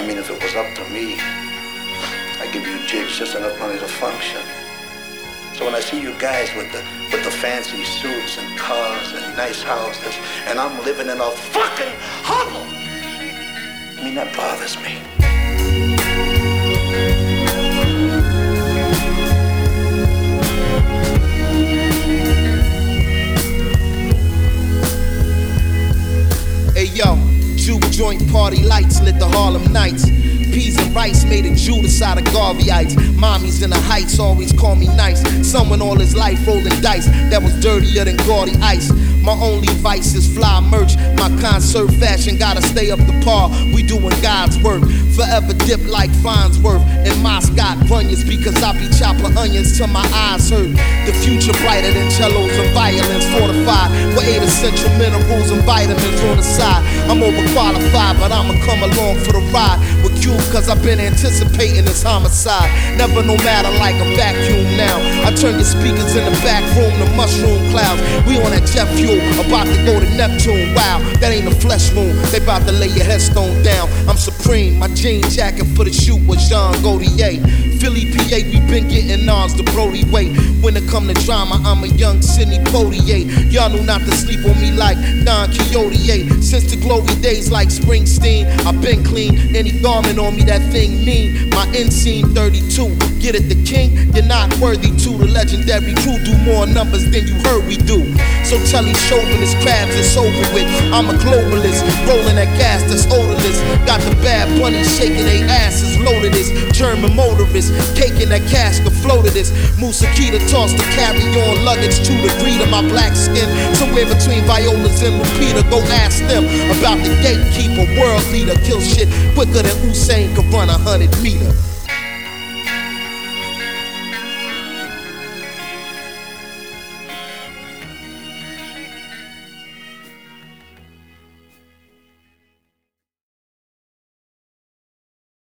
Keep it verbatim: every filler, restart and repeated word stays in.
I mean, if it was up to me, I'd give you jigs just enough money to function. So when I see you guys with the with the fancy suits and cars and nice houses, and I'm living in a fucking hovel, I mean, that bothers me. Hey yo, juke joint party lights lit the Harlem Nights. Peas and rice made a Judas out of Garveyites. Mommies in the heights always call me nice. Someone all his life rolling dice that was dirtier than gaudy ice. My only vice is fly merch. My concert fashion gotta stay up to par. We doing God's work. Forever dip like Farnsworth and Moscot bunions, because I be chopping onions till my eyes hurt. The future brighter than cellos and violins, fortified with eight essential minerals and vitamins on the side. I'm overqualified, but I'ma come along for the ride with Cube, cause I've been anticipating this homicide. Never no matter like a vacuum now. I turn your speakers in the back room to mushroom clouds. We on that jet fuel, about to go to Neptune. Wow, that ain't a flesh wound. They about to lay your headstone down. I'm supreme. My jean jacket for the shoot was Jean Gaultier. Philly, P A, we been getting ours the Brody way. When it come to drama, I'm a young Sidney Poitier. Y'all knew not to sleep on me like Don Quixote. Since the glory days like Springsteen, I've been clean. Any garment on me, that thing mean. My inseam thirty-two. Get it, the king? You're not worthy to. The legendary crew do more numbers than you heard we do. So tell these chauvinist crabs it's over with. I'm a globalist, rolling that gas that's odorless. Got the bad bunnies shaking their asses, loaded this. German motorists, caking that cash to float of this. Musakita tossed the carry-on luggage to the greed of my black skin. Somewhere between Violas and Lupita, go ask them about the gatekeeper, world leader. Kill shit quicker than Usain could run a hundred meter.